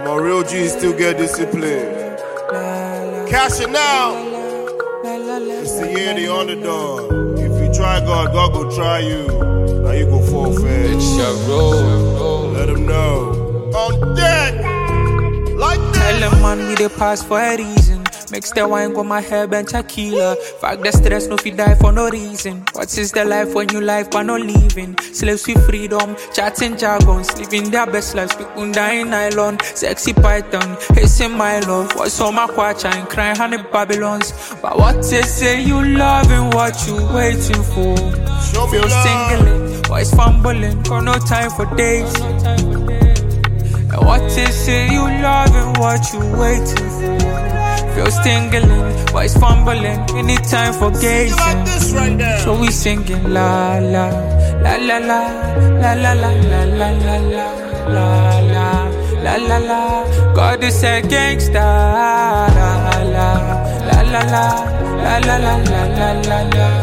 My real G's still get discipline. Cash it now. It's the year the underdog. If you try God, God go try you. Now you go forfeit. It's your roll. Let him know. On deck. Like this. Tell them man we dey pass for a reason. Mix the wine with my herb and tequila. Fuck the stress, no fi die for no reason. What is the life when you life but no living? Slaves with freedom, chatting jargons, living their best lives. People dying nylon, sexy python, hissing my love. What's on my quacha and crying honey Babylons? But what they say you loving, what you waiting for? Show me Feel love. singling, voice fumbling, got no time for days. And what they say you loving, what you waiting for? Feel tingling, voice fumbling, anytime for gazing. Like this right now. So we singing la la la la la la la la la la la la la la la. God is a gangsta. La la la la la la la la la la la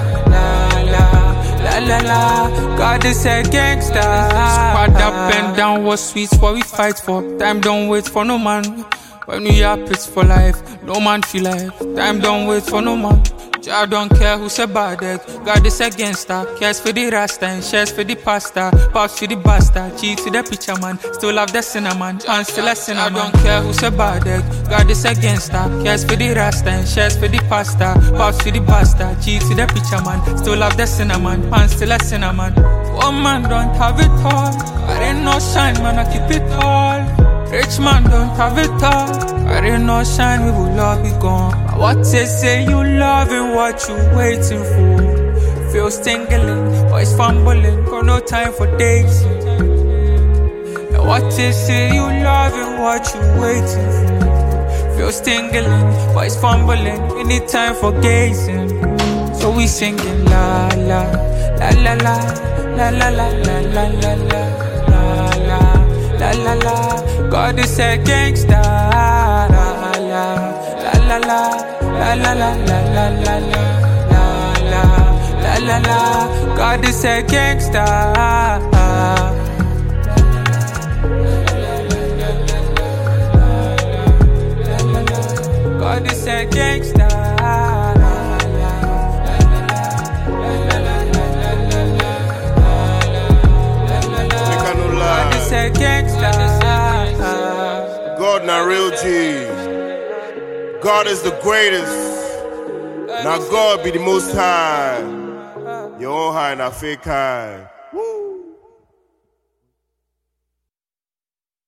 la la. God is a gangsta. Squad up and down, what sweets what we fight for. Time don't wait for no man. When we are pits for life, no man feel life. Time don't wait for no man. I don't care who's a bad egg. God is against her. Cares for the rasta and shares for the pasta. Pops for the bastard, cheeks for the pitcher man. Still have the cinnamon, and still a cinnamon. I don't care who's a bad egg. God is against her. Cares for the rasta and shares for the pasta. Pops for the bastard, cheeks for the pitcher man. Still have the cinnamon, and still a cinnamon. One man don't have it all. I ain't no shine, man, I keep it all. Rich man don't have it all. I ain't no shine, we will all be gone. But what they say you loving, what you waiting for? Feel tingling, voice fumbling, got no time for days. And what they say you loving, what you waiting for? Feel tingling, voice fumbling, anytime for gazing. So we singing la la la la la la la la la la la la la la la. God is a gangsta. La la la la la la la la la la la la la. God is a gangsta. God is a gangsta. God is a gangsta. God not real G. God is the greatest. Now God be the most high. Your own high, not fake high. Woo.